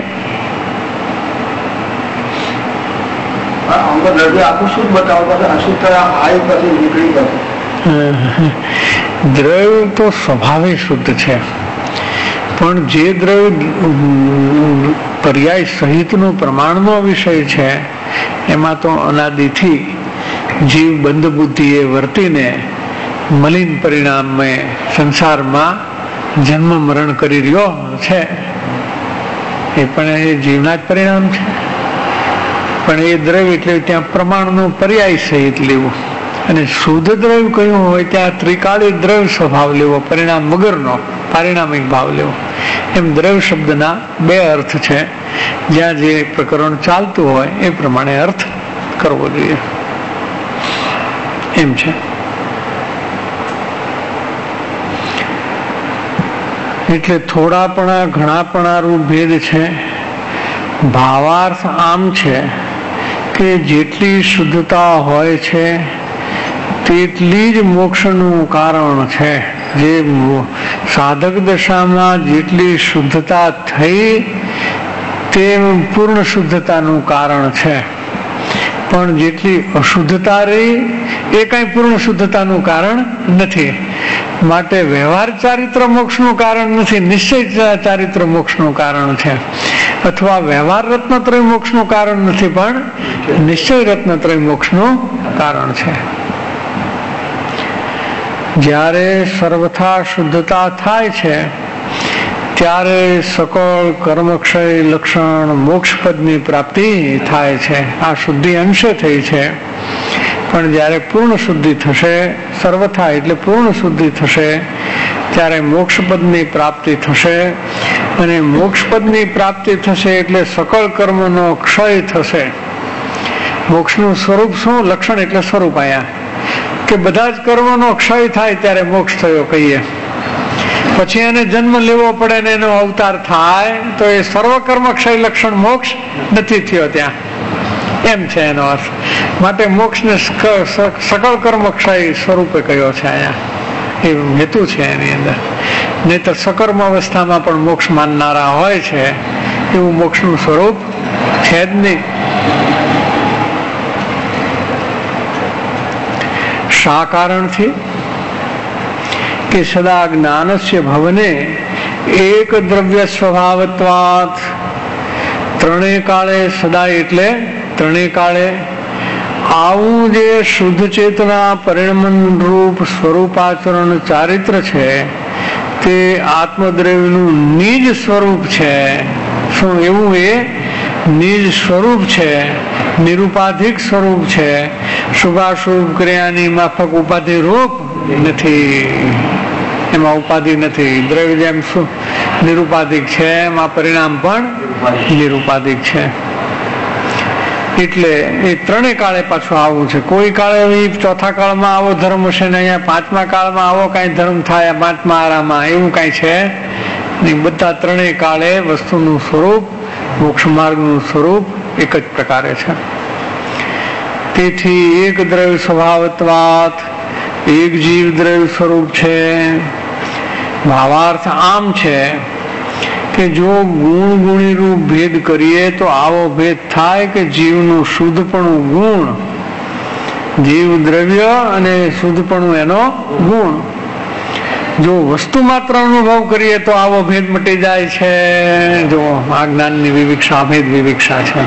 દ્રવ્ય તો સ્વભાવે શુદ્ધ છે, પણ જે દ્રવ્ય પર્યાય સહિતનો પ્રમાણનો વિષય છે એમાં તો અનાદિથી જીવ બંધ બુદ્ધિએ વર્તીને મલિન પરિણામે સંસારમાં જન્મ મરણ કરી રહ્યો છે. એ પણ એ જીવના જ પરિણામ છે. પણ એ દ્રવ્ય એટલે ત્યાં પ્રમાણનું પર્યાય સહિત લેવું, અને શુદ્ધ દ્રવ્ય કયું હોય ત્યાં ત્રિકાળી દ્રવ્ય સ્વભાવ લેવો, પરિણામ વગરનો પારિણામિક ભાવ લેવો. એમ દ્રવ્ય શબ્દના બે અર્થ છે. જ્યાં જે પ્રકરણ ચાલતું હોય એ પ્રમાણે અર્થ કરવો જોઈએ. એમ છે. એટલે થોડાપણા ઘણાપણા રૂપ ભેદ છે. ભાવાર્થ આમ છે કે જેટલી શુદ્ધતા હોય છે તેટલી જ મોક્ષનું કારણ છે. જે સાધક દશામાં જેટલી શુદ્ધતા થઈ તે પૂર્ણ શુદ્ધતાનું કારણ છે, પણ જેટલી અશુદ્ધતા રહી એ કઈ પૂર્ણ શુદ્ધતાનું કારણ નથી. માટે વ્યવહાર ચારિત્ર મોક્ષનું કારણ નથી, નિશ્ચય ચારિત્ર મોક્ષનું કારણ છે. અથવા વ્યવહાર રત્નત્રય મોક્ષનું કારણ નથી, પણ નિશ્ચય રત્નત્રય મોક્ષનું કારણ છે. જ્યારે સર્વથા શુદ્ધતા થાય છે ત્યારે સકળ કર્મક્ષય લક્ષણ મોક્ષ પદની પ્રાપ્તિ થાય છે. આ શુદ્ધિ અંશે થઈ છે, પણ જ્યારે પૂર્ણ શુદ્ધિ થશે, સર્વથા એટલે પૂર્ણ શુદ્ધિ થશે, ત્યારે મોક્ષ પદની પ્રાપ્તિ થશે. અને મોક્ષ પદની પ્રાપ્તિ થશે એટલે સકળ કર્મનો ક્ષય થશે. મોક્ષનું સ્વરૂપ શું? લક્ષણ એટલે સ્વરૂપ. આયા કે બધા જ કર્મનો ક્ષય થાય ત્યારે મોક્ષ થયો કહીએ. પછી એને જન્મ લેવો પડે ને એનો અવતાર થાય તો એ સર્વ કર્મ ક્ષય લક્ષણ મોક્ષ નથી થયો ત્યાં. એમ છે એનો અર્થ. માટે મોક્ષને સકળ કર્મ ક્ષય સ્વરૂપે કયો છે અહીંયા. એ હેતુ છે એની અંદર. નહીતર સકર્મ અવસ્થામાં પણ મોક્ષ માનનારા હોય છે, એવું મોક્ષનું સ્વરૂપ છે જ નહીં. શા કારણથી? કે સદા જ્ઞાનસ્ય ભવને એક દ્રવ્ય સ્વભાવત્વાત. ત્રણેય કાળે સદા એટલે ત્રણેય કાળે આવું જે શુદ્ધ ચેતના પરિણમન રૂપ સ્વરૂપાચરણ ચારિત્ર છે તે આત્મદ્રવ્યનું નિજ સ્વરૂપ છે. શું એવું? એ નિજ સ્વરૂપ છે, નિરુપાધિક સ્વરૂપ છે. શુભાશુભ ક્રિયાની માફક ઉપાધિ રૂપ નથી, એમાં ઉપાધિ નથી. દ્રવ્ય જેમ નિરુપાધિક છે એમાં પરિણામ પણ નિરુપાધિક છે. એટલે એ ત્રણેય કાળે પાછું આવું છે. કોઈ કાળે ચોથા કાળમાં આવો ધર્મ હશે ને અહીંયા પાંચમા કાળમાં આવો કઈ ધર્મ થાય, પાંચમા આરામાં એવું કઈ છે નહીં. બધા ત્રણેય કાળે વસ્તુનું સ્વરૂપ, મોક્ષ માર્ગનું સ્વરૂપ એક જ પ્રકારે છે. તેથી એક દ્રવ્ય સ્વભાવત્વાત, એક જીવ દ્રવ્ય સ્વરૂપ છે. ભાવાર્થ આમ છે કે જો ગુણ ગુણી રૂપ ભેદ કરીએ તો આવો ભેદ થાય કે જીવનું શુદ્ધપણું ગુણ, જીવ દ્રવ્ય અને શુદ્ધપણું એનો ગુણ. જો વસ્તુ માત્ર અનુભવ કરીએ તો આવો ભેદ મટી જાય છે. જો આ જ્ઞાનની વિવિક્ષા અભેદ વિવિક્ષા છે.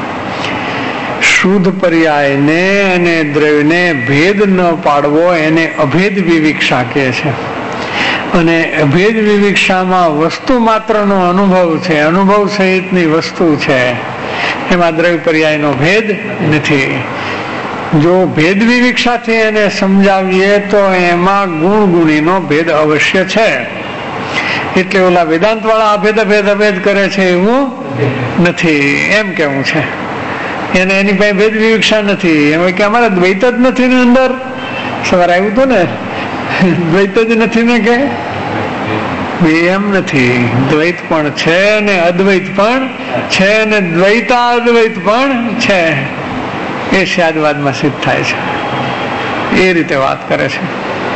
શુદ્ધ પર્યાયને અને દ્રવ્યને ભેદ ન પાડવો એને અભેદ વિવિક્ષા કહે છે. અને અભેદ વિવિક્ષામાં વસ્તુ માત્રનો અનુભવ છે, અનુભવ સહિતની વસ્તુ છે, એમાં દ્રવ્ય પર્યાયનો ભેદ નથી. જો ભેદ વિવિક્ષાથી એને સમજાવીએ તો એમાં ગુણ ગુણીનો ભેદ અવશ્ય છે. એટલે ઓલા વેદાંત વાળા અભેદ અભેદ અભેદ કરે છે એવું નથી, એમ કેવું છે. એને એની પાસે ભેદ વિવિક્ષા નથી. એમ કે અમારે દ્વૈત જ નથી ને અંદર. સવારે આવ્યું હતું ને, દ્વૈત જ નથી ને કે એમ નથી. દ્વૈત પણ છે ને અદ્વૈત પણ છે ને દ્વૈતા અદ્વૈત પણ છે. એ સ્યાદવાદમાં સિદ્ધ થાય છે. એ રીતે વાત કરે છે.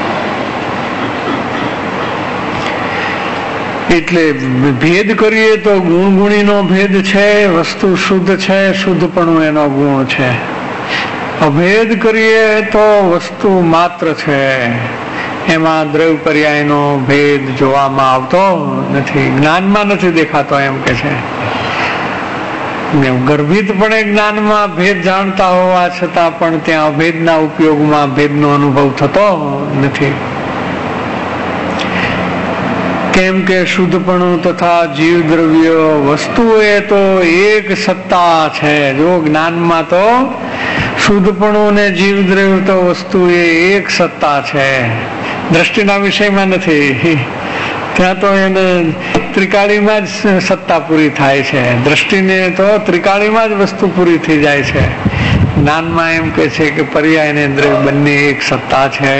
એટલે ભેદ કરીએ તો ગુણ ગુણીનો ભેદ છે, વસ્તુ શુદ્ધ છે, શુદ્ધપણું એનો ગુણ છે. અભેદ કરીએ તો વસ્તુ માત્ર છે, એમાં દ્રવ્ય પર્યાયનો ભેદ જોવામાં આવતો નથી, જ્ઞાનમાં નથી દેખાતો એમ કે છે. ગર્ભિતપણે જ્ઞાનમાં ભેદ જાણતા હોવા છતાં પણ ત્યાં અભેદના ઉપયોગમાં ભેદનો અનુભવ થતો નથી. કેમ કે શુદ્ધપણું તથા જીવ દ્રવ્ય વસ્તુ એ તો એક સત્તા છે. જો જ્ઞાનમાં તો શુદ્ધપણું ને જીવ દ્રવ્ય તો વસ્તુ એ એક સત્તા છે, દ્રષ્ટિના વિષયમાં નથી. ત્યાં તો એને ત્રિકાળીમાં જ સત્તા પૂરી થાય છે. દ્રષ્ટિને તો ત્રિકાળીમાં જ વસ્તુ પૂરી થઈ જાય છે. જ્ઞાનમાં એમ કે છે કે પર્યાય ને દ્રવ્ય બંને એક સત્તા છે.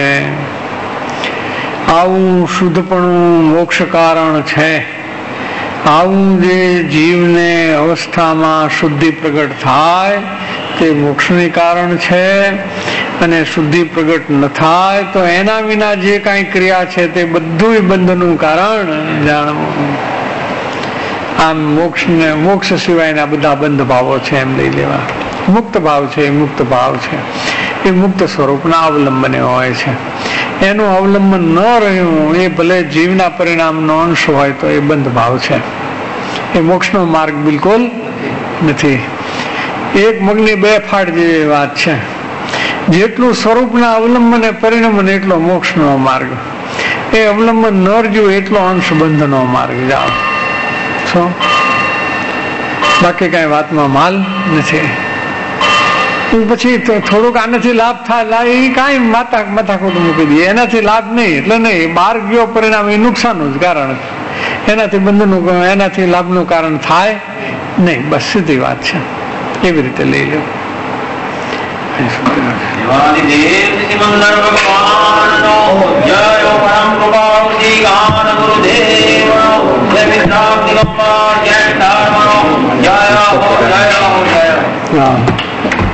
આવું શુદ્ધપણું મોક્ષ કારણ છે. આવું જે જીવને અવસ્થામાં શુદ્ધિ પ્રગટ થાય તે મોક્ષની કારણ છે. અને શુદ્ધિ પ્રગટ ન થાય તો એના વિના જે કઈ ક્રિયા છે તે બધું બંધનું કારણ જાણવું. આમ મોક્ષ સિવાયના બધા બંધ ભાવો છે એમ લઈ લેવા. મુક્ત ભાવ છે એ મુક્ત ભાવ છે, એ મુક્ત સ્વરૂપના અવલંબને હોય છે. એનું અવલંબન ન રહ્યું એ ભલે જીવના પરિણામનો અંશ હોય તો એ બંધ ભાવ છે. એ મોક્ષનો માર્ગ બિલકુલ નથી. એક મગની બે ફાટ જેવી વાત છે. જેટલું સ્વરૂપના અવલંબન એ પરિણમન એટલો મોક્ષનો માર્ગ. એ અવલંબન ન રહ્યું એટલો અંશ બંધનો માર્ગ. જાઓ છો, બાકી કઈ વાતમાં માલ નથી. પછી થોડુંક આનાથી લાભ થાય એ કઈ માથાકૂટ મૂકી દઈએ. એનાથી લાભ નહીં એટલે નહીં, બહાર ગયો પરિણામ એ નુકસાનનું જ કારણ. એનાથી બંધનું, એનાથી લાભનું કારણ થાય નહીં. બસ સીધી વાત છે. એવી રીતે લઈ લો.